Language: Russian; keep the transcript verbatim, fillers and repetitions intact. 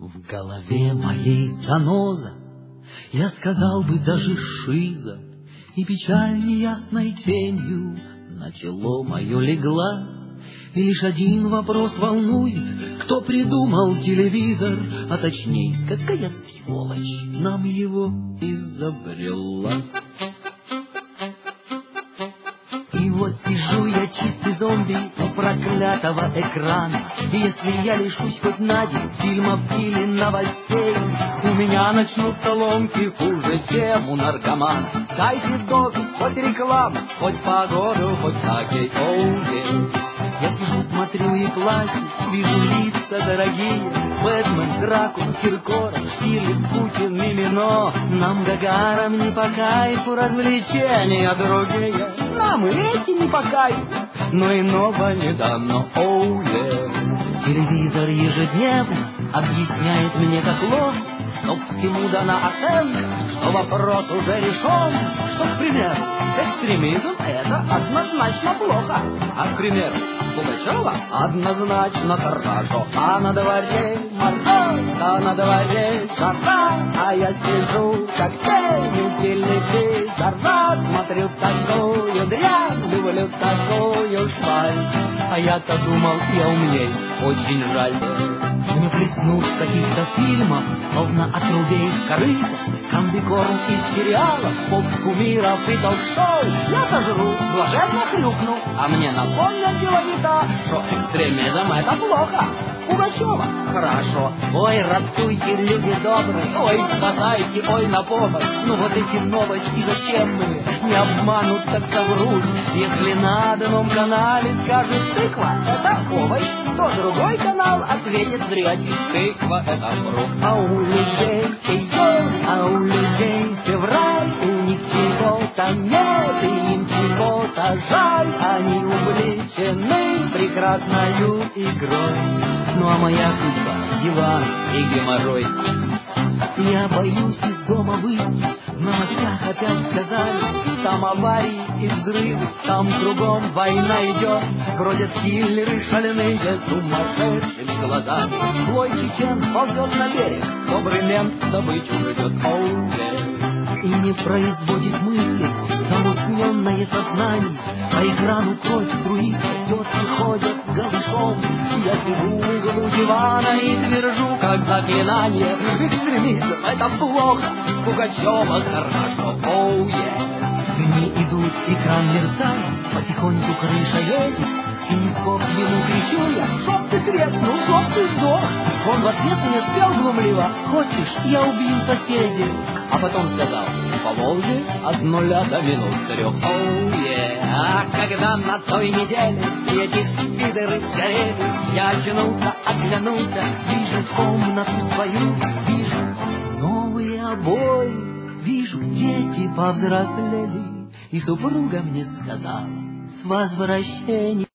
В голове моей заноза, я сказал бы даже шиза, и печаль неясной тенью на чело мое легла. И лишь один вопрос волнует: кто придумал телевизор, а точней, какая сволочь нам его изобрела. И вот сижу я чистый зомби у проклятого экрана, и если я лишусь хоть на день фильмов или новостей, у меня начнутся ломки хуже, чем у наркомана. Дайте дозу, хоть рекламу, хоть погоду, хоть хоккей, оу. Я сижу, смотрю и плачу, вижу лица дорогие: Бэтмен, Дракула, Киркоров, Штирлиц, Путин, Мимино. Нам, Гагарам, не по кайфу развлечения другие, нам и эти не по кайфу, но иного не дано, оу, yeah. Телевизор ежедневно объясняет мне, как ловко, что всему дана оценка, что вопрос уже решен, что, к примеру, экстремизм — это однозначно плохо, а, к примеру, Пугачева однозначно хорошо. А на дворе мороз, а на дворе жара, а я сижу, как тень у телевизора, смотрю такую дрянь, люблю такую шваль. А я-то думал, я умней, очень жаль. Мне плеснут в каких-то фильмах, словно отрубей корыто, комбикорм из сериалов, поп-кумиров и ток-шоу. Я сожру, блаженно хрюкну, а мне напомнят дело не то, что экстремизм — это плохо. Пугачева — хорошо. Ой, ратуйте, люди добрые, ой, спасайте, ой, на помощь. Ну вот эти новости зачем мне? Не обманут, так соврут. Если на одном канале скажут тыква — это овощ, то другой канал ответит зрячий: тыква — это фрукт. А у людей июль, а у людей февраль, у них чего-то нет, и им чего-то жаль. Они увлечены прекрасною игрой. Ну а моя судьба — диван и геморрой. Я боюсь из дома выйти, в новостях опять сказали: там аварии и взрывы, там кругом война идет. Бродят киллеры шаленые, сумасшедшими глазами. Злой чечен ползет на берег, добрый мент добычу ждет, оу, yeah. И не производит мысли замутненное сознание, по экрану кровь струится, тетки ходят голышом. Я сижу в углу дивана и твержу, как заклинание: экстремизм — это плохо, Пугачева хорошо, оу, yeah. Дни идут, экран мерцает, потихоньку крыша едет, кинескоп ему кричу я: чтоб ты треснул, чтоб ты сдох. Он в ответ мне спел глумливо: хочешь, я убью соседей. А потом сказал: по Волге от нуля до минус трех, оу, yeah. А когда на той неделе эти спидеры сгорели, я очнулся, оглянулся, вижу комнату свою, вижу новые обои, вижу, дети повзрослели, и супруга мне сказала: с возвращением.